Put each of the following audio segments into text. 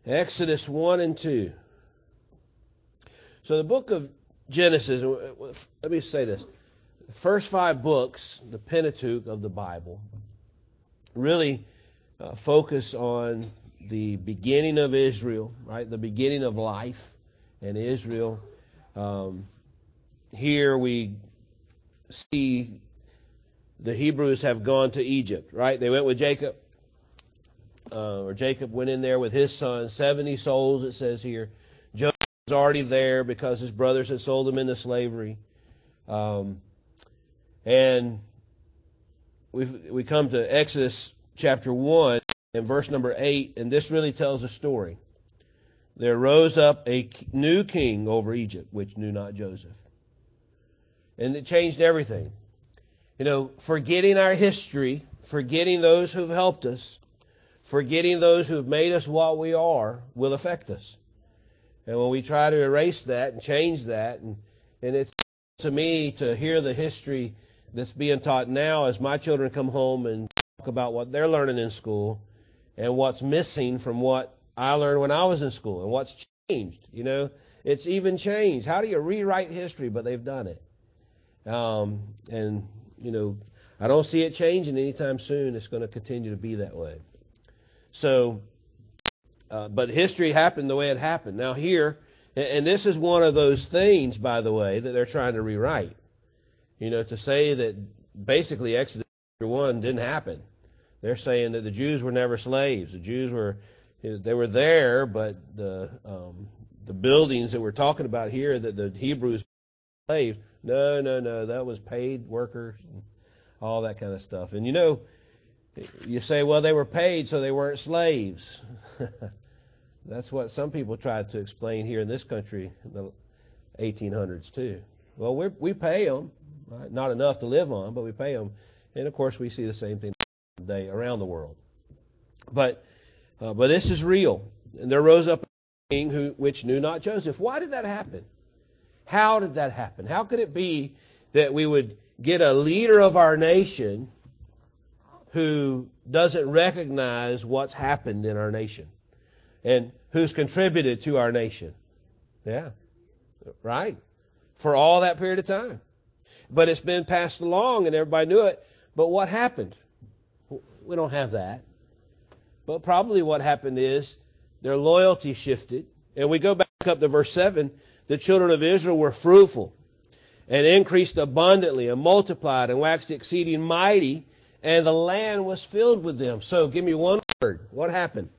Exodus 1 and 2. So the book of Genesis, let me say this. The first 5 books, the Pentateuch of the Bible, really focus on the beginning of Israel, right? The beginning of life in Israel. Here we see the Hebrews have gone to Egypt, right? They went with Jacob. Or Jacob went in there with his son, 70 souls, it says here. Joseph was already there because his brothers had sold him into slavery. And we come to Exodus chapter 1 and verse number 8, and this really tells a story. There rose up a new king over Egypt, which knew not Joseph. And it changed everything. You know, forgetting our history, forgetting those who've helped us, forgetting those who have made us what we are will affect us. And when we try to erase that and change that, and it's to me to hear the history that's being taught now as my children come home and talk about what they're learning in school and what's missing from what I learned when I was in school and what's changed. You know, it's even changed. How do you rewrite history? But they've done it. And, you know, I don't see it changing anytime soon. It's going to continue to be that way. So, but history happened the way it happened. Now here, and this is one of those things, by the way, that they're trying to rewrite. You know, to say that basically Exodus 1 didn't happen. They're saying that the Jews were never slaves. The Jews were, they were there, but the buildings that we're talking about here, that the Hebrews were slaves. No, that was paid workers and all that kind of stuff. And you know, you say, well, they were paid, so they weren't slaves. That's what some people tried to explain here in this country in the 1800s too. Well, we pay them, right? Not enough to live on, but we pay them. And of course, we see the same thing today around the world. But this is real. And there rose up a king which knew not Joseph. Why did that happen? How did that happen? How could it be that we would get a leader of our nation who doesn't recognize what's happened in our nation and who's contributed to our nation? Yeah, right. For all that period of time. But it's been passed along and everybody knew it. But what happened? We don't have that. But probably what happened is their loyalty shifted. And we go back up to verse 7. The children of Israel were fruitful and increased abundantly and multiplied and waxed exceeding mighty, and the land was filled with them. So give me one word. What happened?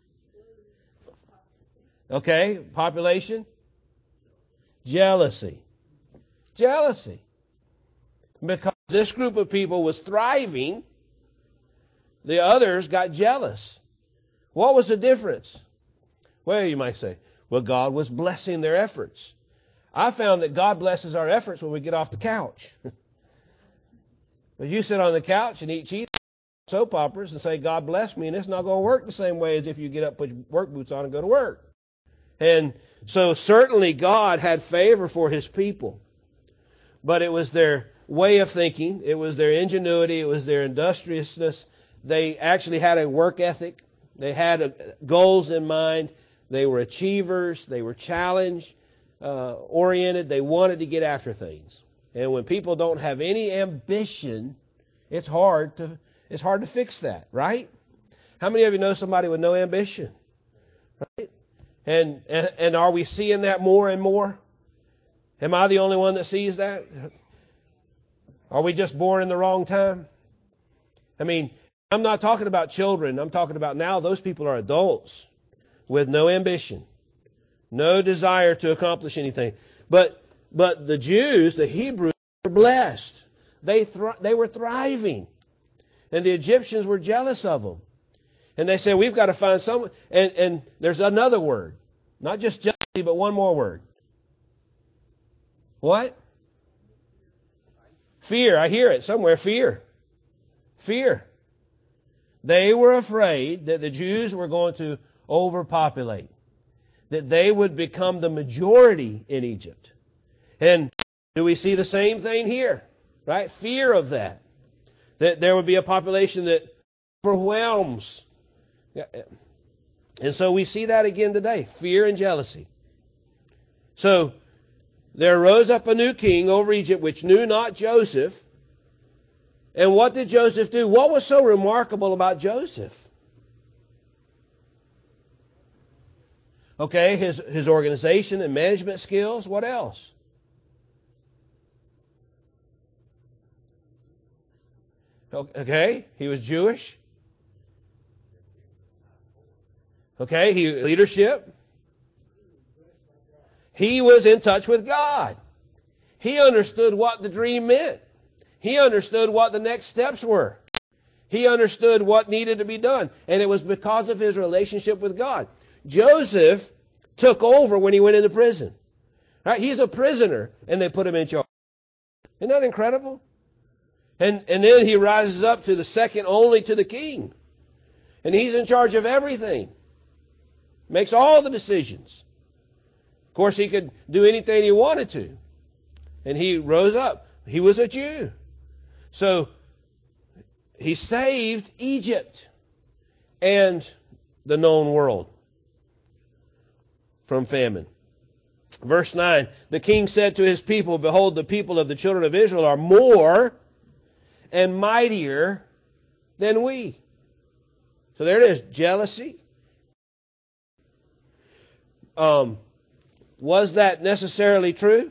Okay, population? Jealousy. Jealousy. Because this group of people was thriving, the others got jealous. What was the difference? Well, you might say, well, God was blessing their efforts. I found that God blesses our efforts when we get off the couch. But you sit on the couch and eat cheese, soap operas, and say, God bless me, and it's not going to work the same way as if you get up, put your work boots on, and go to work. And so certainly God had favor for His people. But it was their way of thinking. It was their ingenuity. It was their industriousness. They actually had a work ethic. They had goals in mind. They were achievers. They were challenge oriented. They wanted to get after things. And when people don't have any ambition, it's hard to fix that, right? How many of you know somebody with no ambition? Right? And are we seeing that more and more? Am I the only one that sees that? Are we just born in the wrong time? I mean, I'm not talking about children. I'm talking about now those people are adults with no ambition, no desire to accomplish anything. But the Jews, the Hebrews, were blessed. They were thriving. And the Egyptians were jealous of them. And they said, we've got to find someone. And there's another word. Not just jealousy, but one more word. What? Fear. I hear it somewhere. Fear. Fear. They were afraid that the Jews were going to overpopulate, that they would become the majority in Egypt. And do we see the same thing here? Right? Fear of that. That there would be a population that overwhelms. And so we see that again today, fear and jealousy. So there rose up a new king over Egypt, which knew not Joseph. And what did Joseph do? What was so remarkable about Joseph? Okay, his organization and management skills. What else? Okay, he was Jewish. Okay, leadership. He was in touch with God. He understood what the dream meant. He understood what the next steps were. He understood what needed to be done. And it was because of his relationship with God. Joseph took over when he went into prison. Right? He's a prisoner, and they put him in charge. Isn't that incredible? And then he rises up to the second only to the king. And he's in charge of everything. Makes all the decisions. Of course, he could do anything he wanted to. And he rose up. He was a Jew. So he saved Egypt and the known world from famine. Verse 9, the king said to his people, behold, the people of the children of Israel are more and mightier than we. So there it is, jealousy. Was that necessarily true?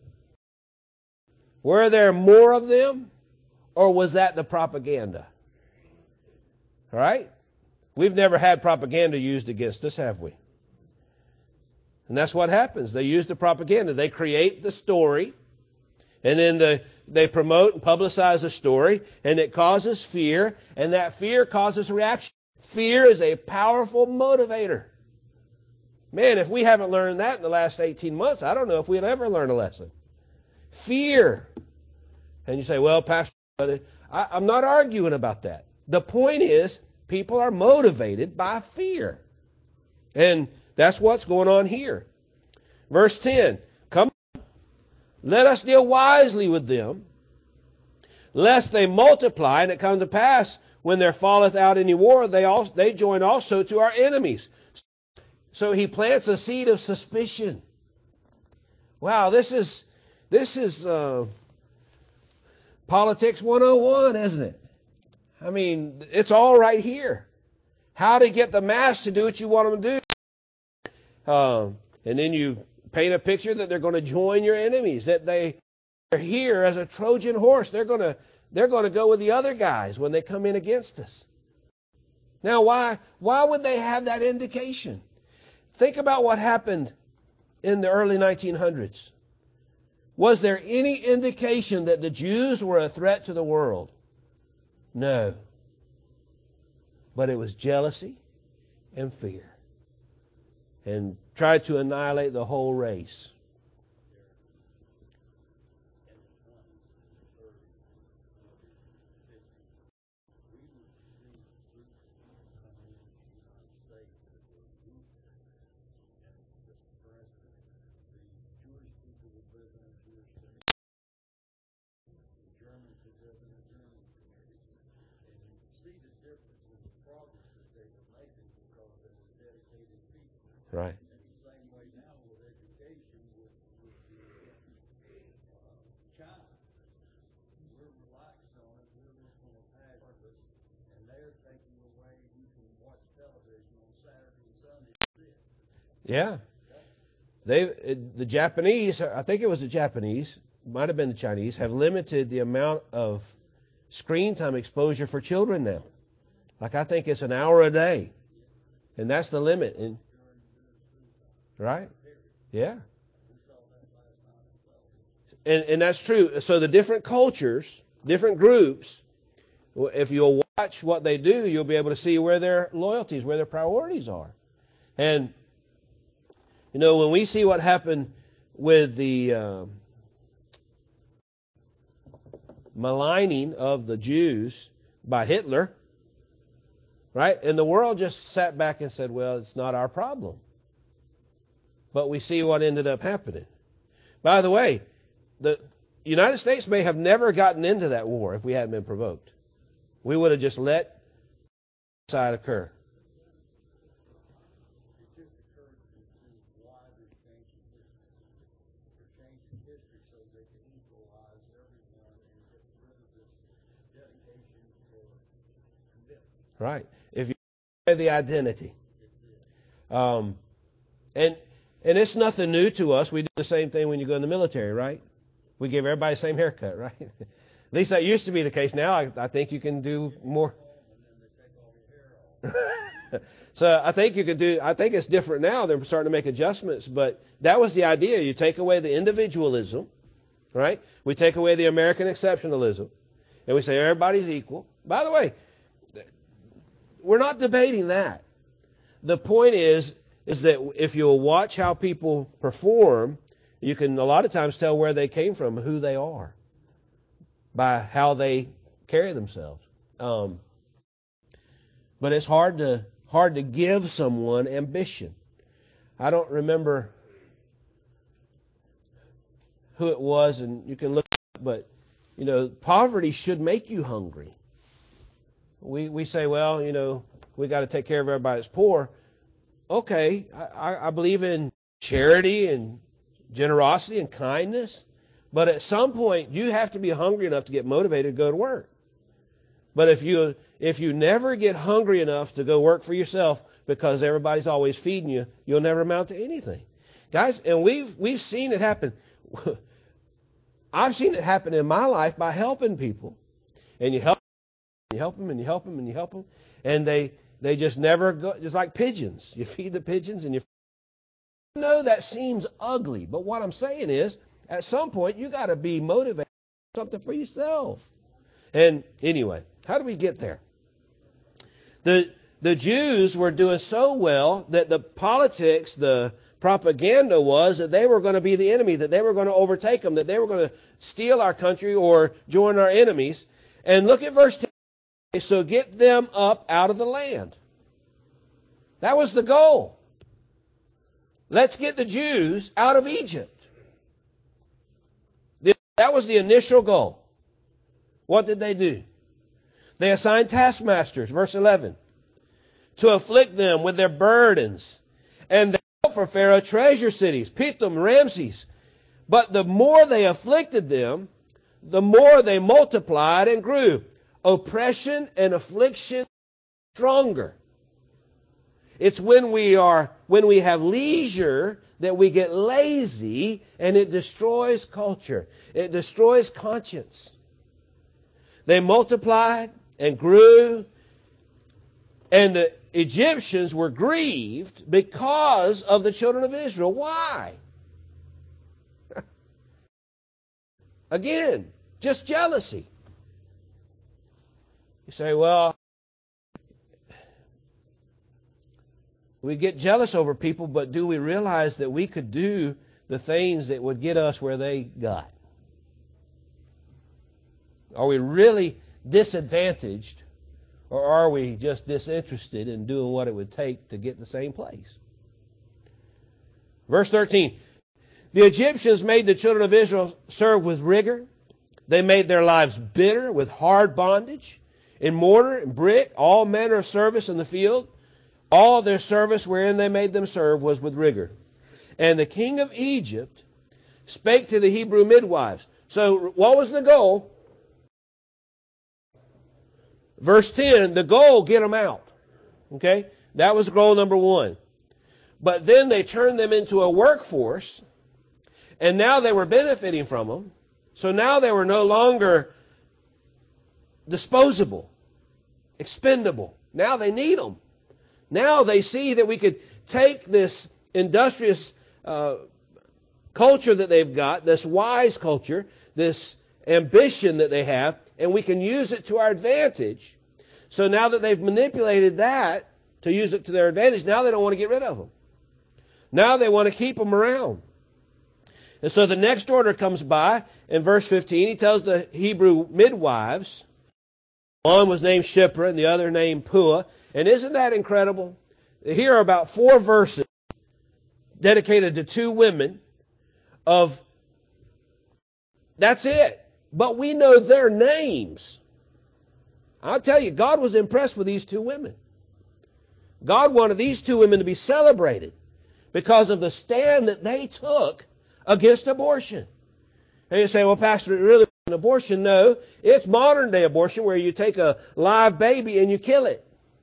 Were there more of them? Or was that the propaganda? All right? We've never had propaganda used against us, have we? And that's what happens. They use the propaganda. They create the story, and then they promote and publicize the story, and it causes fear, and that fear causes reaction. Fear is a powerful motivator. Man, if we haven't learned that in the last 18 months, I don't know if we'll ever learn a lesson. Fear. And you say, well, Pastor, I'm not arguing about that. The point is, people are motivated by fear. And that's what's going on here. Verse 10, come, let us deal wisely with them, lest they multiply, and it come to pass, when there falleth out any war, they join also to our enemies. So he plants a seed of suspicion. Wow, this is Politics 101, isn't it? I mean, it's all right here. How to get the mass to do what you want them to do. And then you paint a picture that they're going to join your enemies, that they're here as a Trojan horse. They're going to go with the other guys when they come in against us. Now, why would they have that indication? Think about what happened in the early 1900s. Was there any indication that the Jews were a threat to the world? No. But it was jealousy and fear. And tried to annihilate the whole race. Right. Yeah. The Japanese, I think it was the Japanese, might have been the Chinese, have limited the amount of screen time exposure for children now. Like I think it's an hour a day. And that's the limit. Right? Yeah. And that's true. So the different cultures, different groups, if you'll watch what they do, you'll be able to see where their loyalties, where their priorities are. And, you know, when we see what happened with the maligning of the Jews by Hitler, right? And the world just sat back and said, well, it's not our problem. But we see what ended up happening. By the way, the United States may have never gotten into that war if we hadn't been provoked. We would have just let genocide occur. Right. If you have the identity. And it's nothing new to us. We do the same thing when you go in the military, right? We give everybody the same haircut, right? At least that used to be the case. Now I think you can do more. So I think it's different now. They're starting to make adjustments, but that was the idea. You take away the individualism, right? We take away the American exceptionalism, and we say everybody's equal. By the way, we're not debating that. The point is that if you'll watch how people perform, you can a lot of times tell where they came from, who they are, by how they carry themselves. But it's hard to give someone ambition. I don't remember who it was, and you can look, but poverty should make you hungry. We say, well, we got to take care of everybody that's poor. Okay, I believe in charity and generosity and kindness, but at some point you have to be hungry enough to get motivated to go to work. But if you never get hungry enough to go work for yourself because everybody's always feeding you, you'll never amount to anything. Guys, and we've seen it happen. I've seen it happen in my life by helping people. And you help them and you help them and you help them. And they just never go, just like pigeons. You feed the pigeons and that seems ugly. But what I'm saying is, at some point, you got to be motivated to do something for yourself. And anyway, how do we get there? The Jews were doing so well that the politics, the propaganda was that they were going to be the enemy, that they were going to overtake them, that they were going to steal our country or join our enemies. And look at verse 10. So get them up out of the land. That was the goal. Let's get the Jews out of Egypt. That was the initial goal. What did they do? They assigned taskmasters, verse 11, to afflict them with their burdens. And they built for Pharaoh treasure cities, Pithom, Ramses. But the more they afflicted them, the more they multiplied and grew. Oppression and affliction stronger. It's when we have leisure that we get lazy, and it destroys culture. It destroys conscience. They multiplied and grew, and the Egyptians were grieved because of the children of Israel. Why? Again, just jealousy. You say, well, we get jealous over people, but do we realize that we could do the things that would get us where they got? Are we really disadvantaged, or are we just disinterested in doing what it would take to get the same place? Verse 13, the Egyptians made the children of Israel serve with rigor. They made their lives bitter with hard bondage. In mortar and brick, all manner of service in the field, all their service wherein they made them serve was with rigor. And the king of Egypt spake to the Hebrew midwives. So what was the goal? Verse 10, the goal, get them out. Okay? That was goal number one. But then they turned them into a workforce, and now they were benefiting from them. So now they were no longer disposable, expendable. Now they need them. Now they see that we could take this industrious culture that they've got, this wise culture, this ambition that they have, and we can use it to our advantage. So now that they've manipulated that to use it to their advantage, now they don't want to get rid of them. Now they want to keep them around. And so the next order comes by in verse 15. He tells the Hebrew midwives, one was named Shiphrah and the other named Puah. And isn't that incredible? Here are about 4 verses dedicated to 2 women that's it. But we know their names. I'll tell you, God was impressed with these 2 women. God wanted these 2 women to be celebrated because of the stand that they took against abortion. And you say, well, Pastor, it really wasn't abortion. No, it's modern day abortion where you take a live baby and you kill it.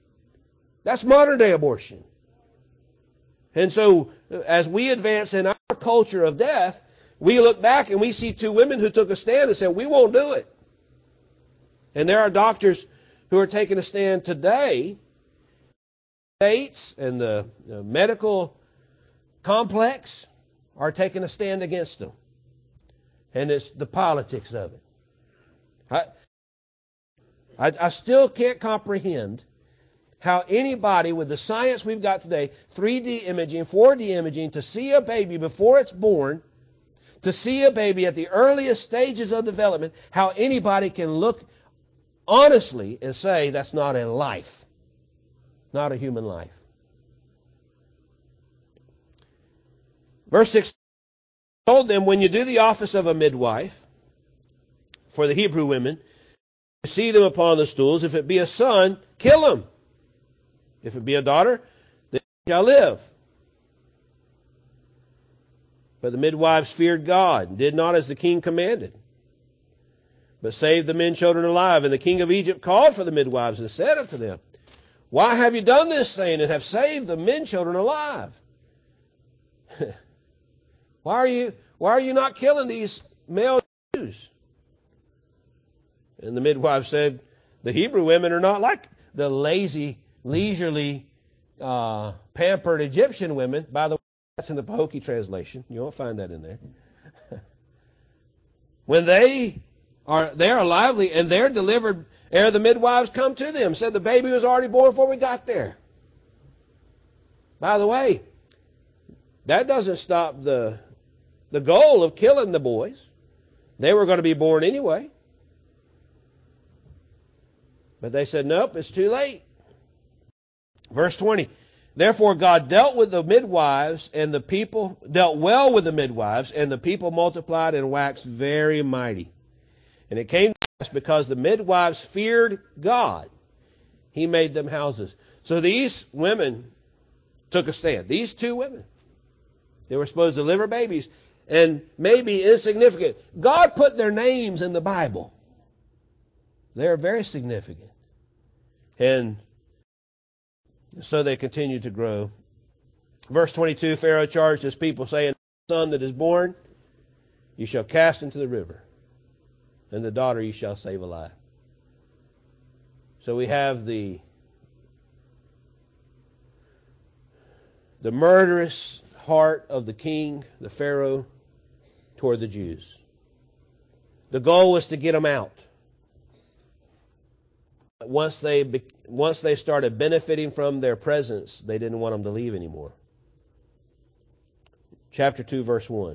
That's modern day abortion. And so as we advance in our culture of death, we look back and we see two women who took a stand and said, we won't do it. And there are doctors who are taking a stand today. States and the medical complex are taking a stand against them. And it's the politics of it. I still can't comprehend how anybody with the science we've got today, 3D imaging, 4D imaging, to see a baby before it's born, to see a baby at the earliest stages of development, how anybody can look honestly and say that's not a life, not a human life. Verse 6 told them, when you do the office of a midwife for the Hebrew women, you see them upon the stools. If it be a son, kill him. If it be a daughter, then he shall live. But the midwives feared God, and did not as the king commanded, but saved the men children alive. And the king of Egypt called for the midwives and said unto them, why have you done this thing and have saved the men children alive? Why are you not killing these male Jews? And the midwife said, the Hebrew women are not like the lazy, leisurely, pampered Egyptian women. By the way, that's in the Pahokee translation. You won't find that in there. When they are lively and they're delivered ere the midwives come to them. Said the baby was already born before we got there. By the way, that doesn't stop the goal of killing the boys. They were going to be born anyway. But they said, nope, it's too late. Verse 20, therefore God dealt with the midwives, and the people dealt well with the midwives, and the people multiplied and waxed very mighty. And it came to pass, because the midwives feared God, he made them houses. So these women took a stand. These two women, they were supposed to deliver babies, and maybe insignificant. God put their names in the Bible. They're very significant. And so they continued to grow. Verse 22, Pharaoh charged his people, saying, the son that is born, you shall cast into the river, and the daughter you shall save alive. So we have the murderous heart of the king, the Pharaoh, toward the Jews. The goal was to get them out. Once they started benefiting from their presence, they didn't want them to leave anymore. Chapter 2, verse 1.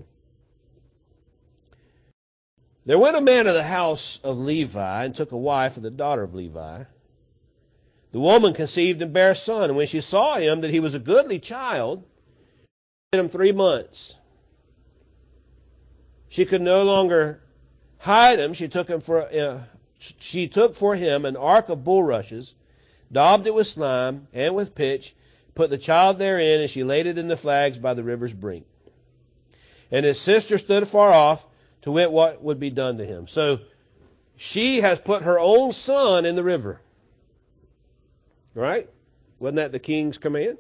There went a man of the house of Levi and took a wife of the daughter of Levi. The woman conceived and bare a son, and when she saw him that he was a goodly child, she hid him 3 months. She could no longer hide him. She took for him an ark of bulrushes, daubed it with slime and with pitch, put the child therein, and she laid it in the flags by the river's brink. And his sister stood afar off to wit what would be done to him. So she has put her own son in the river. Right? Wasn't that the king's command?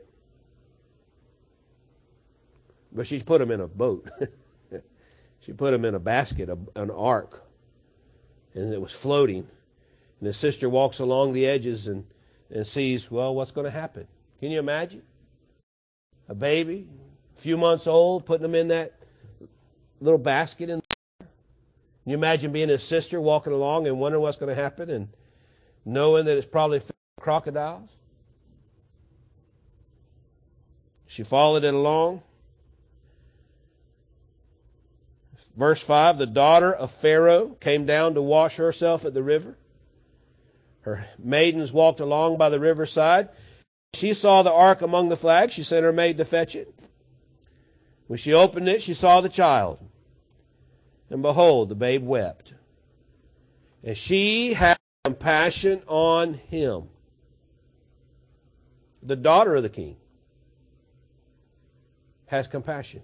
But she's put him in a boat. She put him in a basket, an ark. And it was floating. And his sister walks along the edges and sees, well, what's going to happen? Can you imagine? A baby, a few months old, putting him in that little basket. Can you imagine being his sister walking along and wondering what's going to happen and knowing that it's probably filled with crocodiles? She followed it along. Verse 5, the daughter of Pharaoh came down to wash herself at the river. Her maidens walked along by the riverside. She saw the ark among the flags. She sent her maid to fetch it. When she opened it, she saw the child. And behold, the babe wept. And she had compassion on him. The daughter of the king has compassion.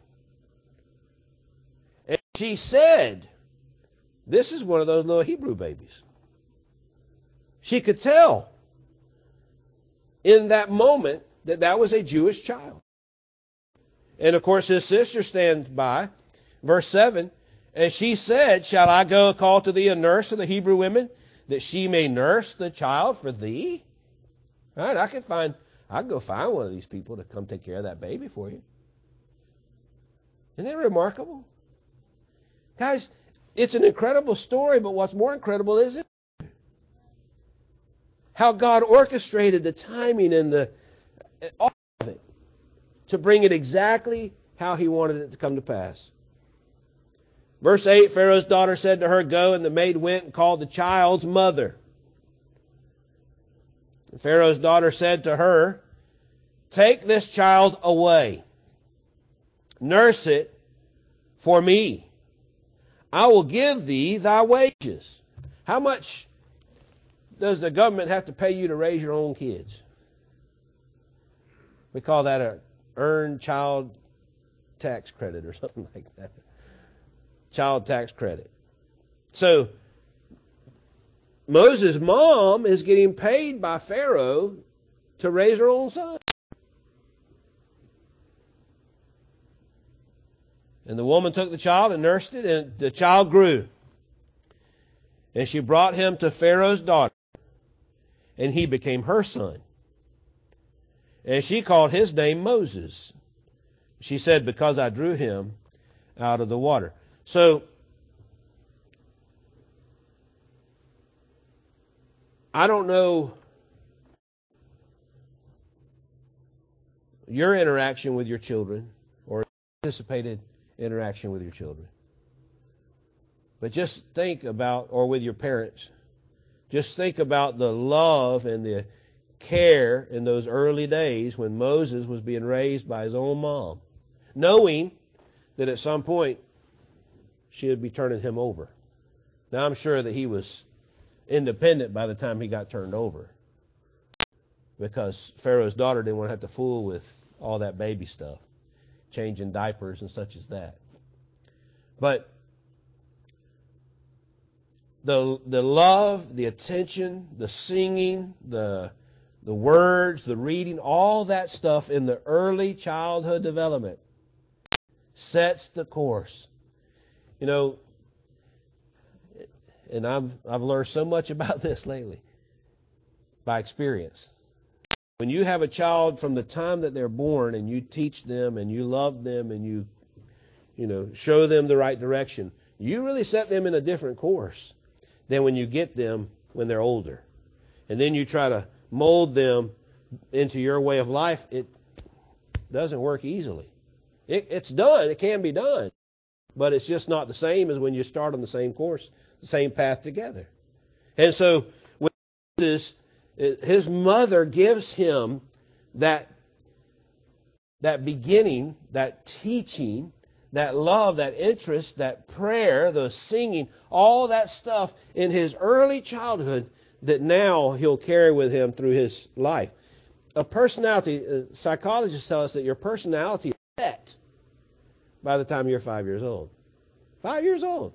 And she said, this is one of those little Hebrew babies. She could tell in that moment that that was a Jewish child. And of course his sister stands by. Verse 7, and she said, shall I go call to thee a nurse of the Hebrew women, that she may nurse the child for thee? Right? I can go find one of these people to come take care of that baby for you. Isn't that remarkable? Guys, it's an incredible story, but what's more incredible is it how God orchestrated the timing and all of it to bring it exactly how he wanted it to come to pass. Verse 8, Pharaoh's daughter said to her, go, and the maid went and called the child's mother. And Pharaoh's daughter said to her, take this child away. Nurse it for me. I will give thee thy wages. How much does the government have to pay you to raise your own kids? We call that a earned child tax credit or something like that. Child tax credit. So Moses' mom is getting paid by Pharaoh to raise her own son. And the woman took the child and nursed it, and the child grew. And she brought him to Pharaoh's daughter, and he became her son. And she called his name Moses. She said, because I drew him out of the water. So, I don't know your interaction with your children or anticipated interaction with your children. But just think about, or with your parents, just think about the love and the care in those early days when Moses was being raised by his own mom, knowing that at some point she would be turning him over. Now I'm sure that he was independent by the time he got turned over, because Pharaoh's daughter didn't want to have to fool with all that baby stuff, changing diapers and such as that. But the love, the attention, the singing, the words, the reading, all that stuff in the early childhood development sets the course. You know, and I've learned so much about this lately by experience. When you have a child from the time that they're born and you teach them and you love them and you show them the right direction, you really set them in a different course than when you get them when they're older. And then you try to mold them into your way of life. It doesn't work easily. It's done. It can be done. But it's just not the same as when you start on the same course, the same path together. And so with Moses, his mother gives him that beginning, that teaching, that love, that interest, that prayer, the singing, all that stuff in his early childhood that now he'll carry with him through his life. A personality, psychologists tell us that your personality is set by the time you're 5 years old. 5 years old.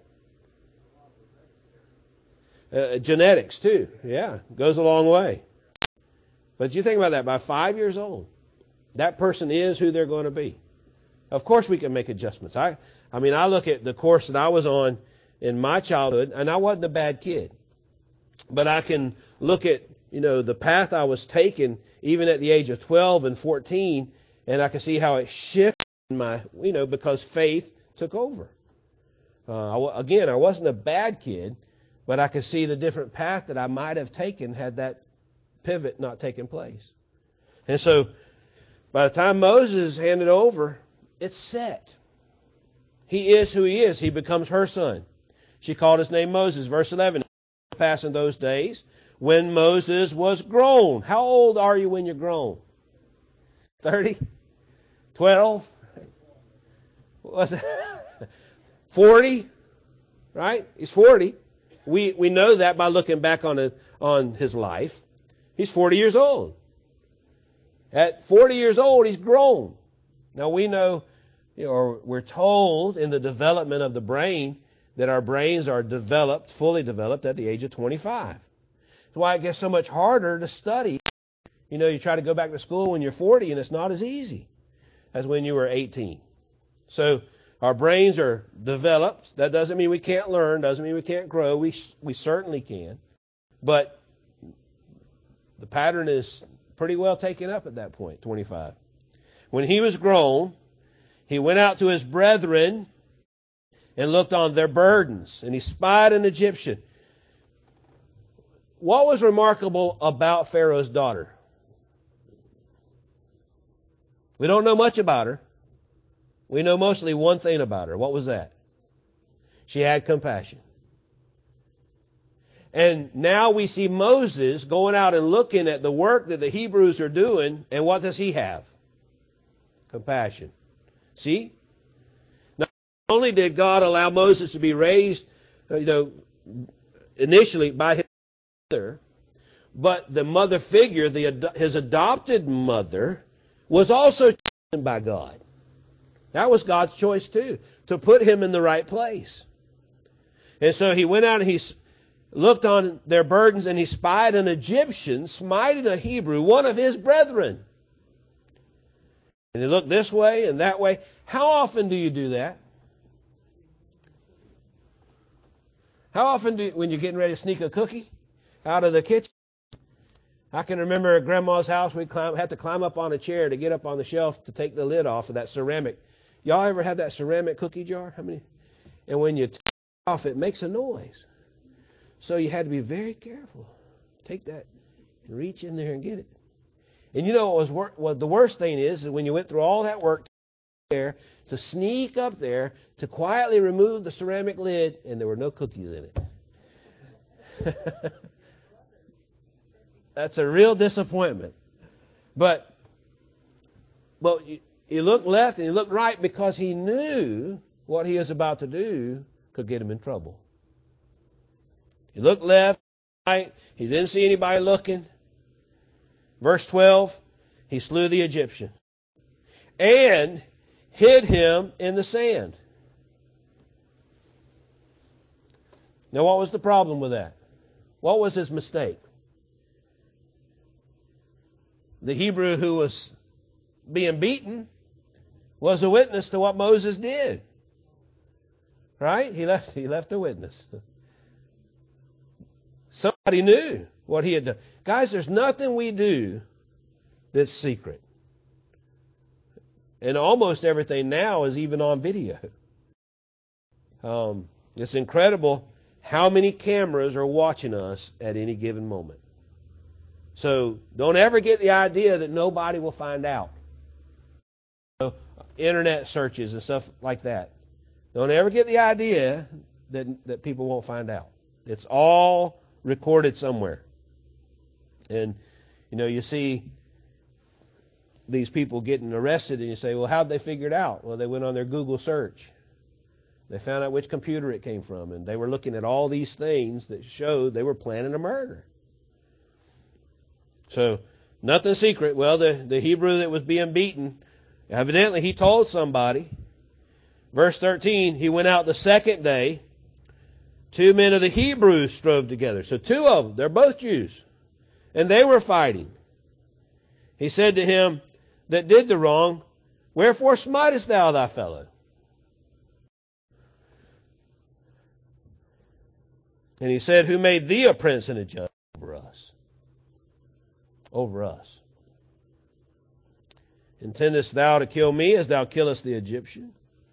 Genetics too, yeah, goes a long way. But you think about that, by 5 years old, that person is who they're going to be. Of course we can make adjustments. I look at the course that I was on in my childhood, and I wasn't a bad kid. But I can look at, the path I was taking even at the age of 12 and 14, and I can see how it shifted because faith took over. I wasn't a bad kid, but I could see the different path that I might have taken had that pivot not taken place. And so by the time Moses handed over, it's set. He is who he is. He becomes her son. She called his name Moses. Verse 11, pass in those days when Moses was grown. How old are you when you're grown? 30? 12? What's it? 40? Right? He's 40. We know that by looking back on his life. He's 40 years old. At 40 years old, he's grown. Now we know, or we're told in the development of the brain that our brains are fully developed at the age of 25. That's why it gets so much harder to study You know, you try to go back to school when you're 40 and it's not as easy as when you were 18. So our brains are developed. That doesn't mean we can't learn, doesn't mean we can't grow. We certainly can. But the pattern is pretty well taken up at that point, 25. When he was grown, he went out to his brethren and looked on their burdens, and he spied an Egyptian. What was remarkable about Pharaoh's daughter? We don't know much about her. We know mostly one thing about her. What was that? She had compassion. And now we see Moses going out and looking at the work that the Hebrews are doing, and what does he have? Compassion. See? Not only did God allow Moses to be raised, initially by his mother, but the mother figure, his adopted mother, was also chosen by God. That was God's choice too, to put him in the right place. And so he went out and he looked on their burdens, and he spied an Egyptian smiting a Hebrew, one of his brethren. And he looked this way and that way. How often do you do that? How often when you're getting ready to sneak a cookie out of the kitchen? I can remember at Grandma's house, we had to climb up on a chair to get up on the shelf to take the lid off of that ceramic. Y'all ever have that ceramic cookie jar? How many? And when you take it off, it makes a noise. So you had to be very careful. Take that and reach in there and get it. And you know what the worst thing is when you went through all that work there to sneak up there to quietly remove the ceramic lid, and there were no cookies in it. That's a real disappointment. But he looked left and he looked right because he knew what he was about to do could get him in trouble. He looked left, right. He didn't see anybody looking. Verse 12, he slew the Egyptian and hid him in the sand. Now, what was the problem with that? What was his mistake? The Hebrew who was being beaten was a witness to what Moses did. Right? He left a witness. Somebody knew what he had done. Guys, there's nothing we do that's secret. And almost everything now is even on video. It's incredible how many cameras are watching us at any given moment. So don't ever get the idea that nobody will find out. Internet searches and stuff like that. Don't ever get the idea that people won't find out. It's all recorded somewhere. And, you see these people getting arrested and you say, well, how'd they figure it out? Well, they went on their Google search. They found out which computer it came from, and they were looking at all these things that showed they were planning a murder. So, nothing secret. Well, the Hebrew that was being beaten, evidently he told somebody. Verse 13, he went out the second day. 2 men of the Hebrews strove together. So 2 of them, they're both Jews. And they were fighting. He said to him that did the wrong, wherefore smitest thou thy fellow? And he said, who made thee a prince and a judge over us? Over us. Intendest thou to kill me as thou killest the Egyptian?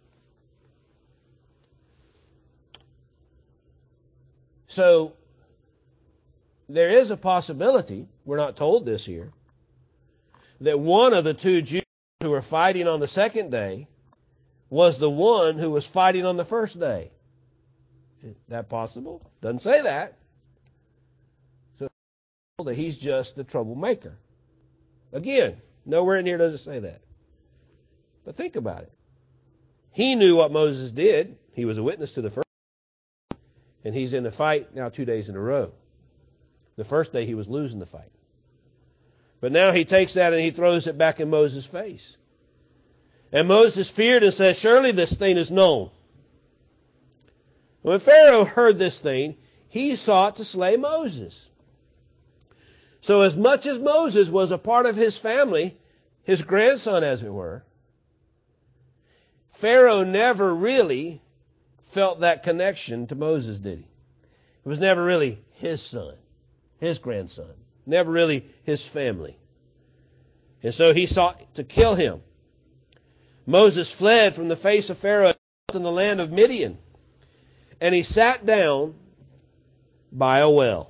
So, there is a possibility, we're not told this here, that one of the 2 Jews who were fighting on the second day was the one who was fighting on the first day. Is that possible? Doesn't say that. So, that he's just the troublemaker. Again, nowhere in here does it say that. But think about it. He knew what Moses did. He was a witness to the first. And he's in a fight now 2 days in a row. The first day he was losing the fight. But now he takes that and he throws it back in Moses' face. And Moses feared and said, surely this thing is known. When Pharaoh heard this thing, he sought to slay Moses. So as much as Moses was a part of his family, his grandson as it were, Pharaoh never really felt that connection to Moses, did he? It was never really his son, his grandson, never really his family. And so he sought to kill him. Moses fled from the face of Pharaoh in the land of Midian, and he sat down by a well.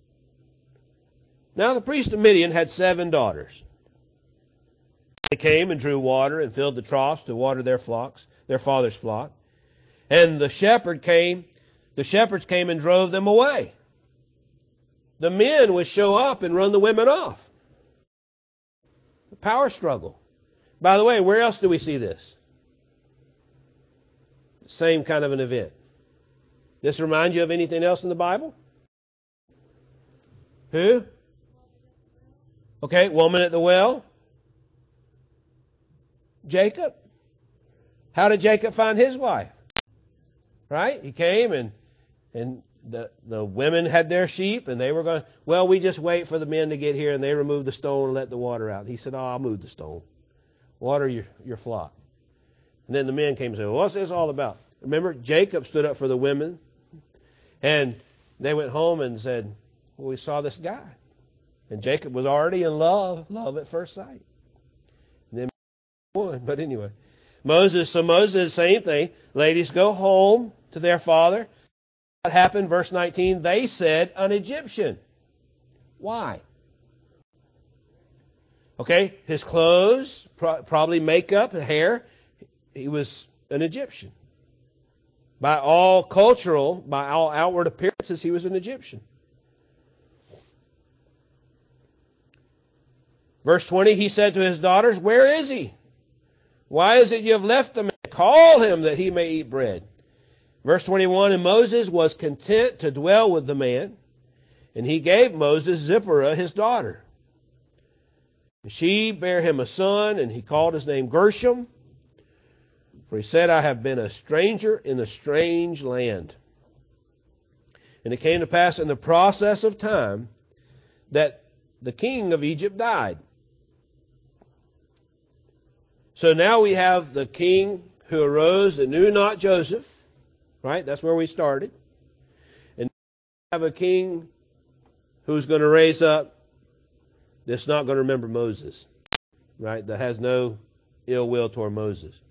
Now the priest of Midian had 7 daughters. They came and drew water and filled the troughs to water their flocks, their father's flock. And the shepherds came and drove them away. The men would show up and run the women off. The power struggle. By the way, where else do we see this? Same kind of an event. This remind you of anything else in the Bible? Who? Okay, woman at the well. Jacob. How did Jacob find his wife? Right? He came and the women had their sheep and they were going, well, we just wait for the men to get here and they remove the stone and let the water out. He said, oh, I'll move the stone. Water your flock. And then the men came and said, well, what's this all about? Remember, Jacob stood up for the women and they went home and said, well, we saw this guy. And Jacob was already in love at first sight. And then one, but anyway. Moses, same thing. Ladies go home to their father. What happened? Verse 19, they said, an Egyptian. Why? Okay, his clothes, probably makeup, hair, he was an Egyptian. By all outward appearances, he was an Egyptian. Verse 20, he said to his daughters, where is he? Why is it you have left him? Call him that he may eat bread. Verse 21, and Moses was content to dwell with the man, and he gave Moses Zipporah his daughter. She bare him a son, and he called his name Gershom, for he said, I have been a stranger in a strange land. And it came to pass in the process of time that the king of Egypt died. So now we have the king who arose and knew not Joseph, right? That's where we started. And we have a king who's going to raise up that's not going to remember Moses, right? That has no ill will toward Moses.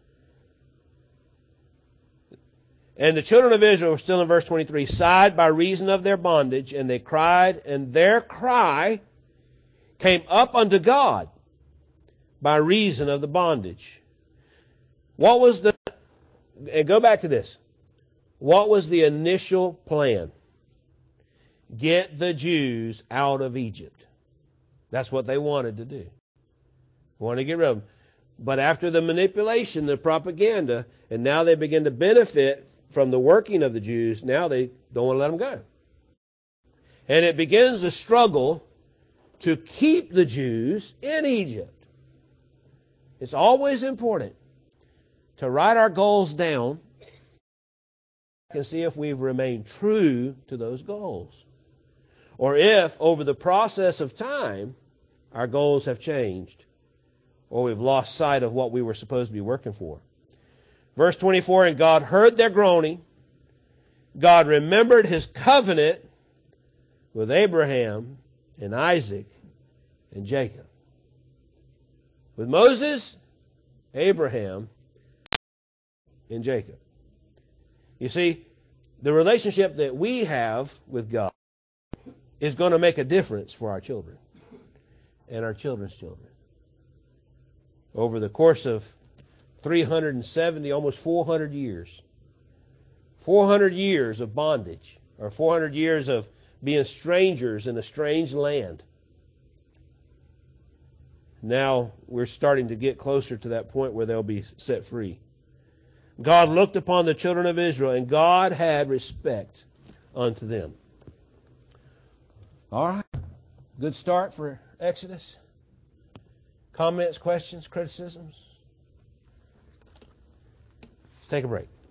And the children of Israel were still in verse 23, sighed by reason of their bondage, and they cried, and their cry came up unto God by reason of the bondage. What was and go back to this. What was the initial plan? Get the Jews out of Egypt. That's what they wanted to do. They wanted to get rid of them. But after the manipulation, the propaganda, and now they begin to benefit from the working of the Jews, now they don't want to let them go. And it begins a struggle to keep the Jews in Egypt. It's always important to write our goals down and see if we've remained true to those goals. Or if, over the process of time, our goals have changed, or we've lost sight of what we were supposed to be working for. Verse 24, and God heard their groaning. God remembered his covenant with Abraham and Isaac and Jacob. With Moses, Abraham, and Jacob. You see, the relationship that we have with God is going to make a difference for our children and our children's children. Over the course of 370, almost 400 years. 400 years of bondage, or 400 years of being strangers in a strange land. Now we're starting to get closer to that point where they'll be set free. God looked upon the children of Israel, and God had respect unto them. All right. Good start for Exodus. Comments, questions, criticisms? Let's take a break.